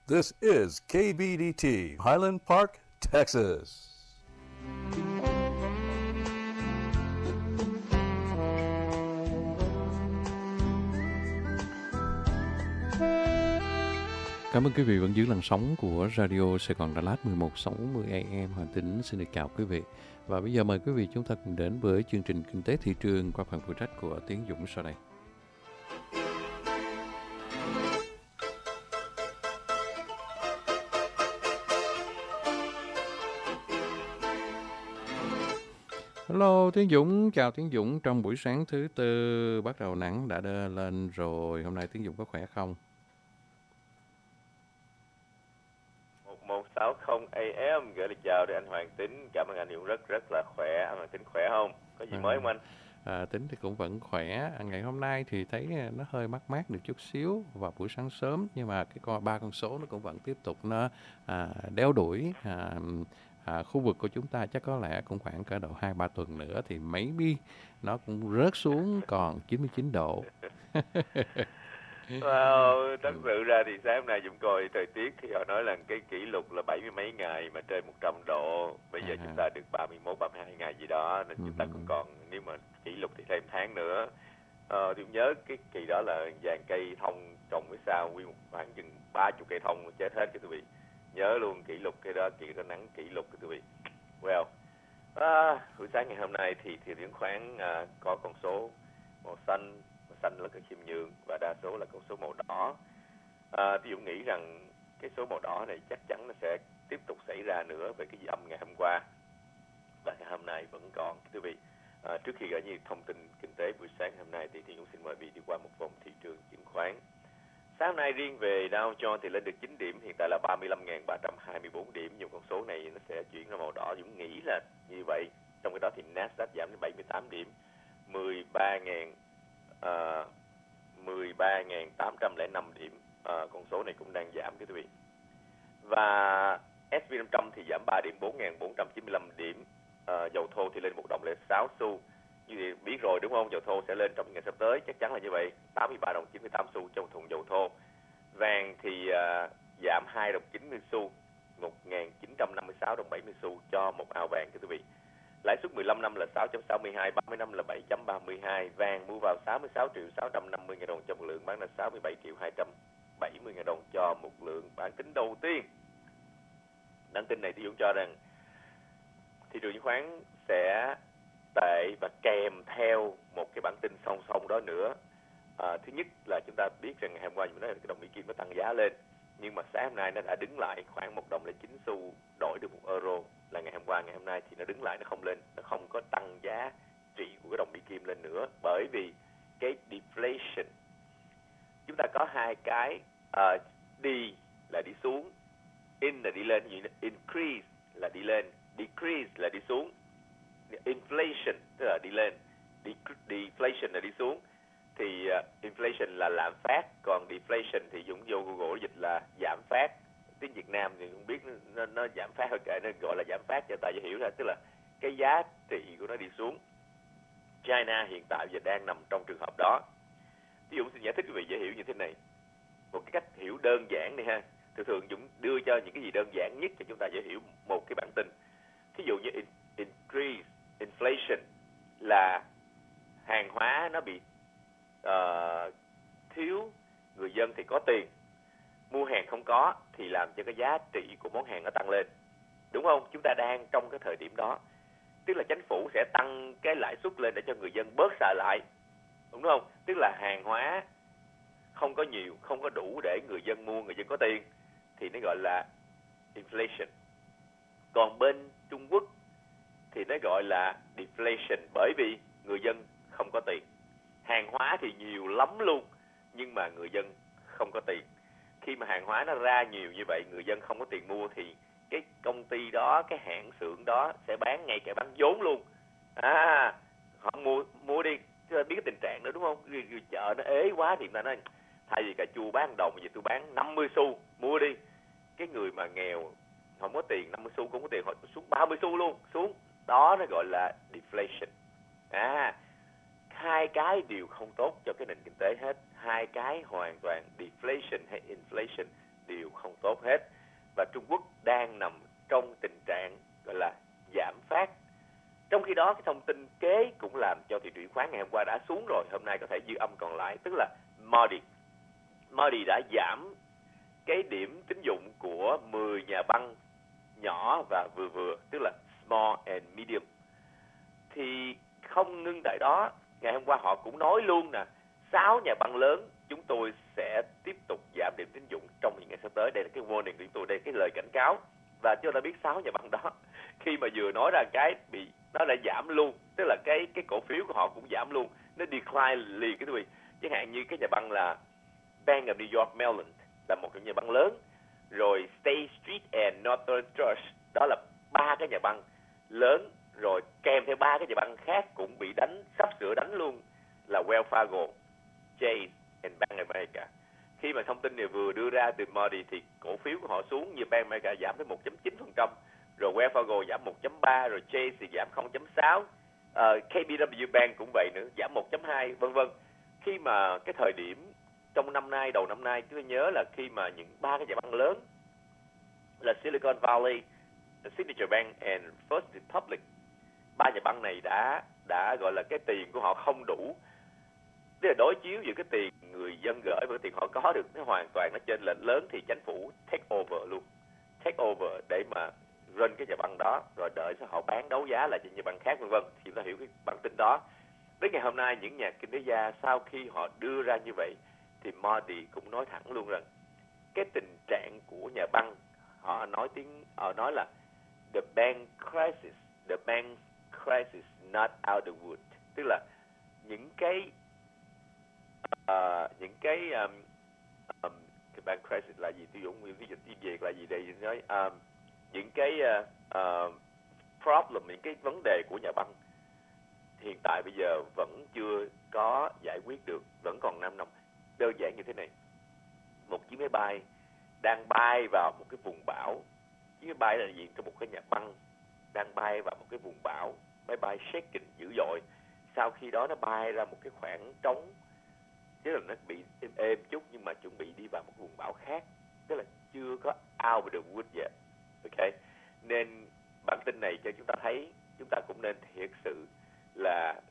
This is KBDT, Highland Park, Texas. Cảm ơn quý vị vẫn giữ làn sóng của Radio Sài Gòn Đà Lạt 1160 AM. Hoàng Tính xin được chào quý vị. Và bây giờ mời quý vị chúng ta cùng đến với chương trình Kinh tế thị trường qua phần phụ trách của Tiến Dũng sau đây. Hello Tiến Dũng, chào Tiến Dũng. Trong buổi sáng thứ Tư bắt đầu nắng đã lên rồi. Hôm nay Tiến Dũng có khỏe không? 1160 AM gửi lời chào đến anh Hoàng Tính. Cảm ơn anh Dũng rất là khỏe. Anh Hoàng Tính khỏe không? Có gì mới không anh? Tính thì cũng vẫn khỏe. Ngày hôm nay thì thấy nó hơi mát được chút xíu vào buổi sáng sớm, nhưng mà ba con số nó cũng vẫn tiếp tục nó đeo đuổi. Khu vực của chúng ta chắc có lẽ cũng khoảng cỡ độ 2-3 tuần nữa thì maybe nó cũng rớt xuống còn 99 độ. Wow, thật sự ra thì sáng hôm nay Dũng coi thời tiết thì họ nói là cái kỷ lục là 70 mấy ngày mà trên 100 độ. Bây giờ chúng ta được 31-32 ngày gì đó, nên chúng ta cũng còn, nếu mà kỷ lục thì thêm tháng nữa. Thì nhớ cái kỳ đó là dàn cây thông trồng với sao nguyên khoảng chừng 30 cây thông chết hết cái quý vị. Nhớ luôn kỷ lục cái đó, kỳ có nắng kỷ lục cái quý vị. Well, buổi sáng ngày hôm nay thì chứng khoán có con số màu xanh là cái khiêm nhường và đa số là con số màu đỏ. Thì Dũng nghĩ rằng cái số màu đỏ này chắc chắn nó sẽ tiếp tục xảy ra nữa về cái âm ngày hôm qua và ngày hôm nay vẫn còn. Thưa quý vị, trước khi gửi những thông tin kinh tế buổi sáng hôm nay thì Dũng xin mời quý vị đi qua một vòng thị trường chứng khoán. Sáng hôm nay riêng về Dow Jones thì lên được 9 điểm, hiện tại là 35.324 điểm, nhưng con số này nó sẽ chuyển ra màu đỏ. Dũng nghĩ là như vậy. Trong cái đó thì Nasdaq giảm đến 78 điểm, 13.805 điểm. Con số này cũng đang giảm thưa quý vị. Và S&P 500 thì giảm 3 điểm, 4.495 điểm. Dầu thô thì lên 1 đồng 06 xu. Như thì biết rồi đúng không? Dầu thô sẽ lên trong ngày sắp tới, chắc chắn là như vậy. 83 đồng 98 xu trong thùng dầu thô. Vàng thì giảm 2 đồng 90 xu, 1.956 đồng 70 xu cho một ao vàng thưa quý vị. Lãi suất 15 năm là 6.62, 30 năm là 7.32. Vàng mua vào 66 triệu 650 ngàn đồng cho một lượng, bán là 67 triệu 270 ngàn đồng cho một lượng. Bản tính đầu tiên, bản tin này thì Dũng cho rằng thị trường chứng khoán sẽ tệ và kèm theo một cái bản tin song song đó nữa. Thứ nhất là chúng ta biết rằng ngày hôm qua chúng ta nói là cái đồng Mỹ Kim nó tăng giá lên, nhưng mà sáng hôm nay nó đã đứng lại khoảng 1 đồng 09 xu đổi được 1 euro. Là ngày hôm qua, ngày hôm nay thì nó đứng lại, nó không lên, nó không có tăng giá trị của cái đồng Mỹ Kim lên nữa, bởi vì cái deflation. Chúng ta có hai cái, đi là đi xuống, in là đi lên, increase là đi lên, decrease là đi xuống. Inflation tức là đi lên, deflation là đi xuống. Thì inflation là lạm phát, còn deflation thì Dũng vô Google dịch là giảm phát. Tiếng Việt Nam thì không biết nó giảm phát hay kệ, nó gọi là giảm phát cho ta dễ hiểu ra, tức là cái giá trị của nó đi xuống. China hiện tại giờ đang nằm trong trường hợp đó. Ví dụ xin giải thích quý vị dễ hiểu như thế này, một cái cách hiểu đơn giản này ha. Thường Dũng đưa cho những cái gì đơn giản nhất cho chúng ta dễ hiểu một cái bản tin. Ví dụ như increase, inflation là hàng hóa nó bị thiếu, người dân thì có tiền, mua hàng không có thì làm cho cái giá trị của món hàng nó tăng lên, đúng không? Chúng ta đang trong cái thời điểm đó, tức là chính phủ sẽ tăng cái lãi suất lên để cho người dân bớt xài lại, đúng không? Tức là hàng hóa không có nhiều, không có đủ để người dân mua, người dân có tiền thì nó gọi là inflation. Còn bên Trung Quốc thì nó gọi là deflation, bởi vì người dân không có tiền. Hàng hóa thì nhiều lắm luôn, nhưng mà người dân không có tiền. Khi mà hàng hóa nó ra nhiều như vậy, người dân không có tiền mua thì cái công ty đó, cái hãng xưởng đó sẽ bán ngay cả bán vốn luôn. Họ mua đi, chứ biết cái tình trạng nữa đúng không? Chợ nó ế quá thì người ta nói thay vì cà chua bán 1 đồng, bây giờ tôi bán 50 xu, mua đi. Cái người mà nghèo không có tiền, 50 xu không có tiền, họ xuống 30 xu luôn, xuống. Đó nó gọi là deflation. Hai cái đều không tốt cho cái nền kinh tế hết. Hai cái hoàn toàn, deflation hay inflation, đều không tốt hết. Và Trung Quốc đang nằm trong tình trạng gọi là giảm phát. Trong khi đó, cái thông tin kế cũng làm cho thị trường chứng khoán ngày hôm qua đã xuống rồi, hôm nay có thể dư âm còn lại, tức là Moody đã giảm cái điểm tín dụng của 10 nhà băng nhỏ và vừa, tức là small and medium. Thì không ngưng tại đó, ngày hôm qua họ cũng nói luôn nè, 6 nhà băng lớn chúng tôi sẽ tiếp tục giảm điểm tín dụng trong những ngày sắp tới. Đây là cái warning của chúng tôi, đây là cái lời cảnh cáo. Và chúng ta biết 6 nhà băng đó, khi mà vừa nói ra cái nó lại giảm luôn, tức là cái cổ phiếu của họ cũng giảm luôn, nó decline liền cái quý vị. Chẳng hạn như cái nhà băng là Bank of New York Mellon là một trong nhà băng lớn, rồi State Street and Northern Trust, đó là 3 cái nhà băng lớn, rồi kèm theo 3 cái nhà băng khác cũng bị đánh, sắp sửa đánh luôn, là Wells Fargo, Chase and Bank of America. Khi mà thông tin này vừa đưa ra từ Moody thì cổ phiếu của họ xuống, như Bank of America giảm tới 1.9%, rồi Wells Fargo giảm 1.3%, rồi Chase thì giảm 0.6%, KBW Bank cũng vậy nữa, giảm 1.2%, vân vân. Khi mà cái thời điểm trong năm nay, đầu năm nay, chúng ta nhớ là khi mà những 3 cái nhà băng lớn là Silicon Valley, Signature Bank and First Republic, 3 nhà băng này đã gọi là cái tiền của họ không đủ, tức là đối chiếu giữa cái tiền người dân gửi và cái tiền họ có được, nó hoàn toàn nó trên lệnh lớn, thì chính phủ take over để mà run cái nhà băng đó, rồi đợi cho họ bán đấu giá lại cho nhà băng khác, vân vân. Thì chúng ta hiểu cái bản tin đó. Đến ngày hôm nay, những nhà kinh tế gia sau khi họ đưa ra như vậy thì Moody cũng nói thẳng luôn rằng cái tình trạng của nhà băng, họ nói là the bank crisis not out the wood, tức là những cái bank crisis là gì, tiêu dụng cái dịch tiếng Việt là gì đây, nói những cái problem, những cái vấn đề của nhà băng hiện tại bây giờ vẫn chưa có giải quyết được, vẫn còn 5 năm. Đơn giản như thế này, một chiếc máy bay đang bay vào một cái vùng bão. Chiếc máy bay là gì? Một cái nhà băng đang bay vào một cái vùng bão, máy bay shaking dữ dội. Sau khi đó nó bay ra một cái khoảng trống, tức là nó bị êm chút nhưng mà chuẩn bị đi vào một vùng bão khác, tức là chưa có out of the woods yet. Ok, nên bản tin này cho chúng ta thấy chúng ta cũng nên thiệt sự là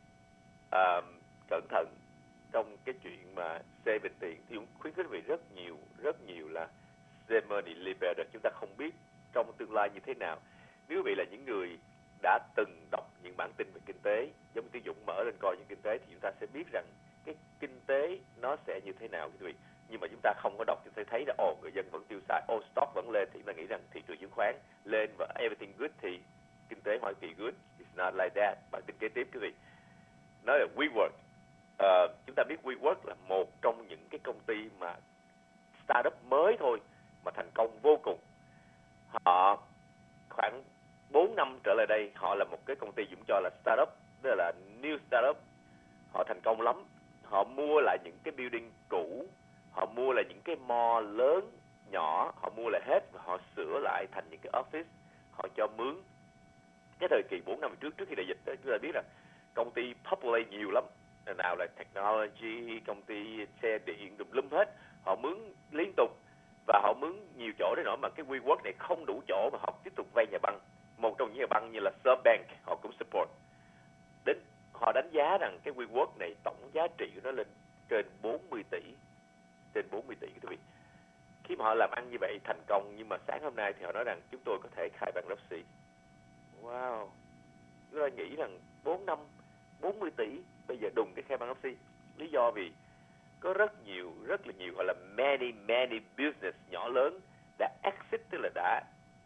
cẩn thận trong cái chuyện mà saving tiền. Thì cũng khuyến khích vì rất nhiều là save money live better. Chúng ta không biết trong tương lai như thế nào. Nếu vị là những người đã từng đọc những bản tin về kinh tế, giống như Tiến Dũng mở lên coi những kinh tế, thì chúng ta sẽ biết rằng cái kinh tế nó sẽ như thế nào, quý vị. Nhưng mà chúng ta không có đọc, chúng ta thấy là người dân vẫn tiêu xài, stock vẫn lên, thì chúng ta nghĩ rằng thị trường chứng khoán lên và everything good thì kinh tế Hoa Kỳ good. It's not like that. Bản tin kế tiếp, quý vị, nói là WeWork. Chúng ta biết WeWork là một trong những cái công ty mà startup mới thôi mà thành công vô cùng. Họ khoảng 4 năm trở lại đây, họ là một cái công ty Dũng cho là startup, tức là new startup. Họ thành công lắm. Họ mua lại những cái building cũ, họ mua lại những cái mall lớn, nhỏ, họ mua lại hết và họ sửa lại thành những cái office, họ cho mướn. Cái thời kỳ 4 năm trước khi đại dịch, chúng ta biết là công ty populate nhiều lắm. Nào là technology, công ty xe điện, tùm lum hết. Họ mướn liên tục và họ mướn nhiều chỗ đến nỗi mà cái WeWork này không đủ chỗ mà họ tiếp tục vay nhà băng. Một trong những nhà băng như là SoftBank họ cũng support. Đến họ đánh giá rằng cái WeWork này tổng giá trị của nó lên trên 40 tỷ. Trên 40 tỷ quý vị. Khi mà họ làm ăn như vậy thành công, nhưng mà sáng hôm nay thì họ nói rằng chúng tôi có thể khai bankruptcy. Wow. Chúng ta nghĩ rằng 4 năm 40 tỷ bây giờ đùng cái khai bankruptcy. Lý do vì có rất là nhiều gọi là many business nhỏ lớn đã exit, tức là đã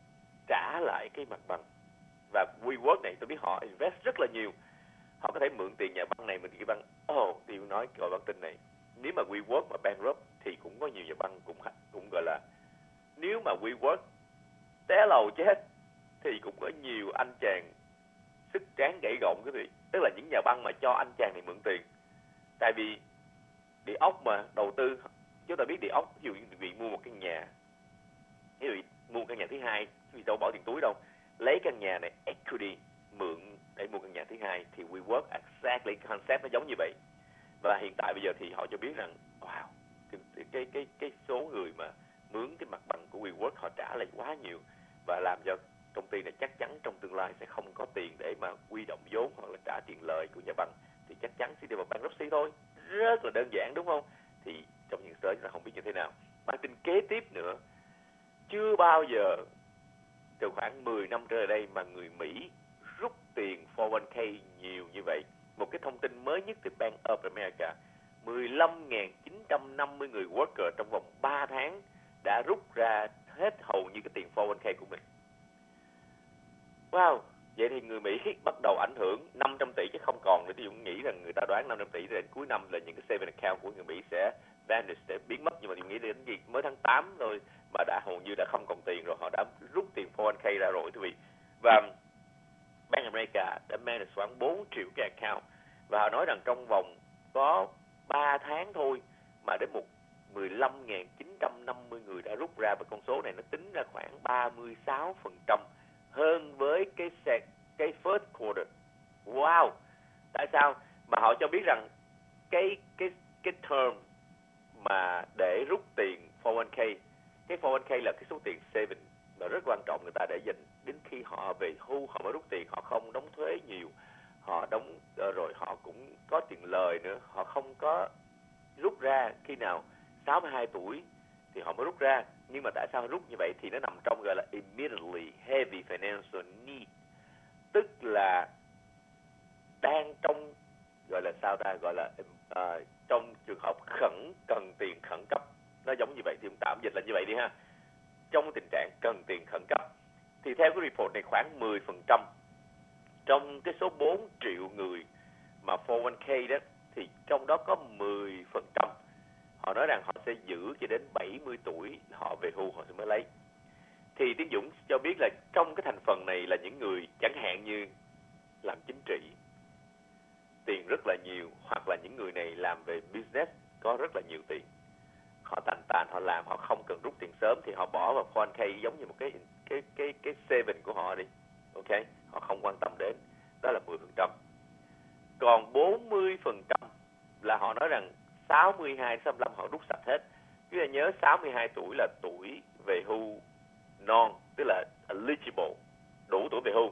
trả lại cái mặt bằng. Và WeWork này tôi biết họ invest rất là nhiều. Họ có thể mượn tiền nhà băng này, mình đi băng. Tôi nói coi bản tin này, nếu mà WeWork mà bankrupt thì cũng có nhiều nhà băng cũng gọi là, nếu mà WeWork té lầu chết thì cũng có nhiều anh chàng sức tráng gãy gọng quý vị, tức là những nhà băng mà cho anh chàng này mượn tiền. Tại vì địa ốc mà đầu tư, chúng ta biết địa ốc, ví dụ như quý vị mua một căn nhà, ví dụ mua căn nhà thứ hai, quý vị đâu bỏ tiền túi đâu, lấy căn nhà này equity mượn để mua căn nhà thứ hai, thì WeWork exactly concept nó giống như vậy. Và hiện tại bây giờ thì họ cho biết rằng wow, cái số người mà mướn cái mặt bằng của WeWork, họ trả lại quá nhiều và làm cho công ty này chắc chắn trong tương lai sẽ không có tiền để mà huy động vốn hoặc là trả tiền lời của nhà băng, thì chắc chắn sẽ đi vào bankruptcy thôi. Rất là đơn giản đúng không? Thì trong những tới chúng ta không biết như thế nào. Bản tin kế tiếp nữa, chưa bao giờ từ khoảng 10 năm trở lại đây mà người Mỹ rút tiền 401k nhiều như vậy. Một cái thông tin mới nhất từ Bank of America, 15.950 người worker trong vòng 3 tháng đã rút ra hết hầu như cái tiền 401k của mình. Wow, vậy thì người Mỹ bắt đầu ảnh hưởng 500 tỷ chứ không còn nữa. Tôi cũng nghĩ rằng người ta đoán 500 tỷ đến cuối năm là những cái saving account của người Mỹ sẽ vanish, sẽ biến mất. Nhưng mà tôi nghĩ đến gì mới tháng 8 thôi mà đã hầu như đã không còn tiền rồi, họ đã rút tiền 401k ra rồi quý vị. Và Bank America đã manage khoảng 4 triệu cái account và họ nói rằng trong vòng có 3 tháng thôi mà đến 15.950 người đã rút ra, và con số này nó tính ra khoảng 36% hơn với cái first quarter. Wow! Tại sao? Mà họ cho biết rằng cái term mà để rút tiền 401k, cái 401k là cái số tiền saving mà rất quan trọng, người ta để dành đến khi họ về hưu họ mới rút tiền, họ không đóng thuế nhiều, họ đóng rồi họ cũng có tiền lời nữa, họ không có rút ra khi nào 62 tuổi thì họ mới rút ra. Nhưng mà tại sao rút như vậy thì nó nằm trong gọi là immediately heavy financial need, tức là đang trong gọi là sao ta, gọi là trong trường hợp cần tiền khẩn cấp, nó giống như vậy thì tạm dịch là như vậy đi ha. Trong tình trạng cần tiền khẩn cấp thì theo cái report này khoảng 10% trong cái số 4 triệu người mà 401k đó, thì trong đó có 10% họ nói rằng họ sẽ giữ cho đến 70 tuổi họ về hưu họ sẽ mới lấy. Thì Tiến Dũng cho biết là trong cái thành phần này là những người chẳng hạn như làm chính trị, tiền rất là nhiều, hoặc là những người này làm về business có rất là nhiều tiền, họ tàn họ làm, họ không cần rút tiền sớm thì họ bỏ vào 401k giống như một cái saving của họ đi, ok, họ không quan tâm đến, đó là 10%. Còn 40% là họ nói rằng 62-65 họ rút sạch hết. Cứ nhớ 62 tuổi là tuổi về hưu non, tức là eligible, đủ tuổi về hưu.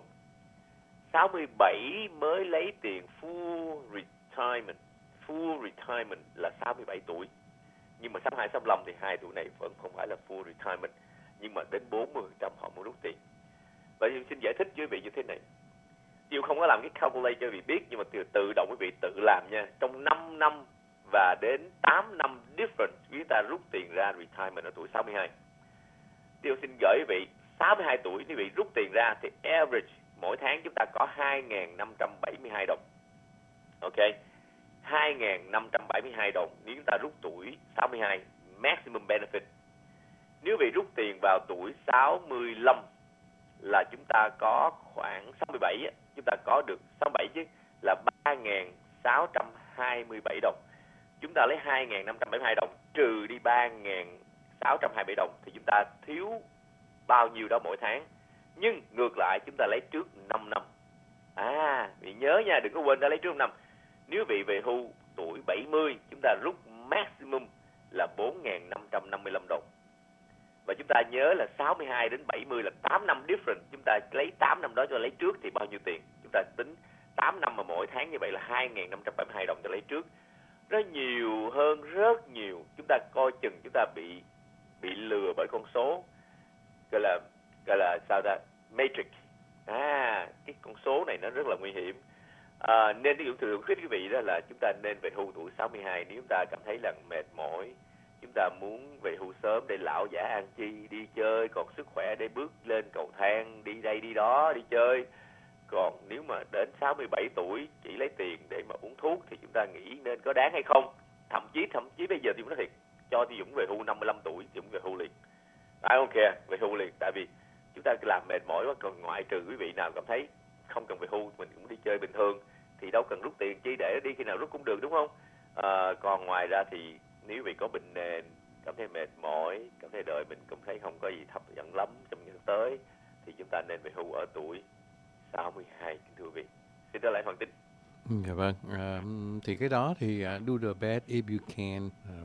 67 mới lấy tiền full retirement. Full retirement là 67 tuổi. Nhưng mà 62-65 thì hai tuổi này vẫn không phải là full retirement. Nhưng mà đến 40% họ mới rút tiền. Vậy thì xin giải thích với quý vị như thế này. Điều không có làm cái calculate cho quý vị biết, nhưng mà tự động quý vị tự làm nha. Trong 5 năm và đến 8 năm different, chúng ta rút tiền ra retirement ở tuổi 62. Điều xin gửi quý vị, 62 tuổi quý vị rút tiền ra thì average mỗi tháng chúng ta có 2.572 đồng. Ok, 2.572 đồng nếu chúng ta rút tuổi 62, maximum benefit. Nếu vị rút tiền vào tuổi 65 là chúng ta có khoảng 67, chúng ta có được 67 chứ, là 3.627 đồng. Chúng ta lấy 2.572 đồng trừ đi 3.627 đồng thì chúng ta thiếu bao nhiêu đó mỗi tháng. Nhưng ngược lại chúng ta lấy trước 5 năm. Vị nhớ nha, đừng có quên đã lấy trước 5 năm. Nếu vị về hưu tuổi 70, chúng ta rút maximum là 4.555 đồng. Và chúng ta nhớ là 62 đến 70 là 8 năm different. Chúng ta lấy 8 năm đó cho lấy trước thì bao nhiêu tiền? Chúng ta tính 8 năm mà mỗi tháng như vậy là 2.572 đồng cho lấy trước. Nó nhiều hơn rất nhiều. Chúng ta coi chừng chúng ta bị lừa bởi con số gọi là sao ta, matrix. Cái con số này nó rất là nguy hiểm. Nên ví dụ thường khuyến quý vị đó là chúng ta nên về hưu tuổi 62 nếu chúng ta cảm thấy là mệt mỏi, chúng ta muốn về hưu sớm để lão giả an chi, đi chơi, còn sức khỏe để bước lên cầu thang, đi đây đi đó, đi chơi. Còn nếu mà đến 67 tuổi chỉ lấy tiền để mà uống thuốc thì chúng ta nghĩ nên có đáng hay không? Thậm chí bây giờ thì cũng nói thiệt, cho thì Dũng về hưu 55 tuổi thì Dũng về hưu liền. Không kìa, về hưu liền, tại vì chúng ta làm mệt mỏi quá. Còn ngoại trừ quý vị nào cảm thấy không cần về hưu, mình cũng đi chơi bình thường thì đâu cần rút tiền chi, để đi khi nào rút cũng được, đúng không? Còn ngoài ra thì nếu vị có bệnh nền, cảm thấy mệt mỏi, cảm thấy đời mình cũng thấy không có gì hấp dẫn lắm trong những tới thì chúng ta nên về hưu ở tuổi 62, kính thưa quý vị. Xin trở lại phần tin. Dạ vâng, thì cái đó thì do the best if you can,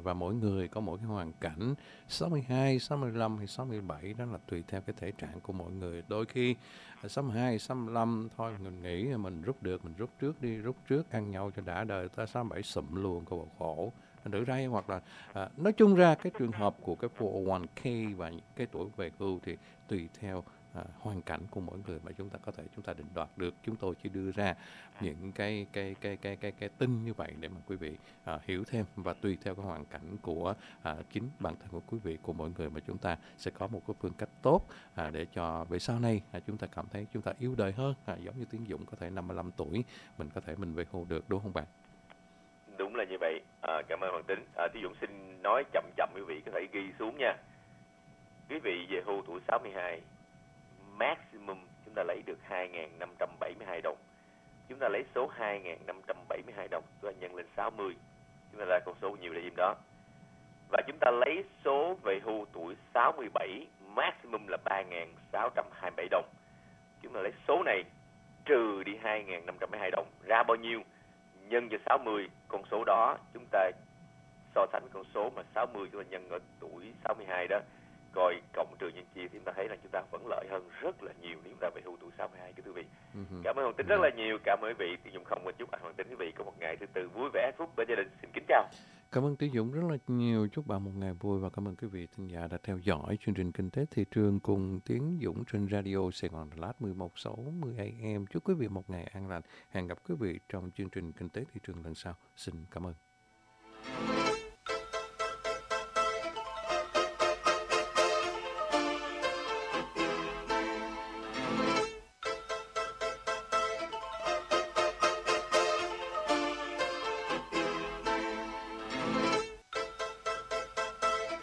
và mỗi người có mỗi cái hoàn cảnh 62, 65 hay 67, đó là tùy theo cái thể trạng của mỗi người. Đôi khi 62, 65 thôi mình nghĩ mình rút được, mình rút trước đi, rút trước ăn nhau cho đã đời, ta 67 sụm luôn có bộ khổ đỡ ra. Hoặc là nói chung ra cái trường hợp của cái 401k và những cái tuổi về hưu thì tùy theo hoàn cảnh của mỗi người mà chúng ta định đoạt được. Chúng tôi chỉ đưa ra những cái tin như vậy để mà quý vị hiểu thêm, và tùy theo cái hoàn cảnh của chính bản thân của quý vị, của mỗi người mà chúng ta sẽ có một cái phương cách tốt để cho về sau này chúng ta cảm thấy chúng ta yêu đời hơn. Giống như Tiến Dũng có thể 55 tuổi mình có thể mình về hưu được, đúng không bạn? Đúng là như vậy. Cảm ơn Hoàng Tính. Tiến Dũng xin nói chậm chậm, quý vị có thể ghi xuống nha. Quý vị về hưu tuổi 62, maximum chúng ta lấy được 2.572 đồng. Chúng ta lấy số 2.572 đồng, chúng ta nhân lên 60, chúng ta ra con số nhiều là im đó. Và chúng ta lấy số về hưu tuổi 67, maximum là 3.627 đồng. Chúng ta lấy số này trừ đi 2.572 đồng, ra bao nhiêu? Nhân cho 60, con số đó chúng ta so sánh con số mà 60 chúng ta nhân ở tuổi 62 đó, coi cộng trừ nhân chia thì chúng ta thấy là chúng ta vẫn lợi hơn rất là nhiều nếu chúng ta về hưu tuổi 62, quý vị. Cảm ơn Hoàng Tính rất là nhiều. Cảm ơn quý vị. Tiến Dũng không quên chúc anh Hoàng Tính quý vị có một ngày thứ tư vui vẻ hạnh phúc bên gia đình. Xin kính chào. Cảm ơn Tiến Dũng rất là nhiều. Chúc bạn một ngày vui, và cảm ơn quý vị thính giả đã theo dõi chương trình Kinh tế Thị trường cùng Tiến Dũng trên Radio Sài Gòn Đà Lạt 1160 AM. Chúc quý vị một ngày an lành. Hẹn gặp quý vị trong chương trình Kinh tế Thị trường lần sau. Xin cảm ơn.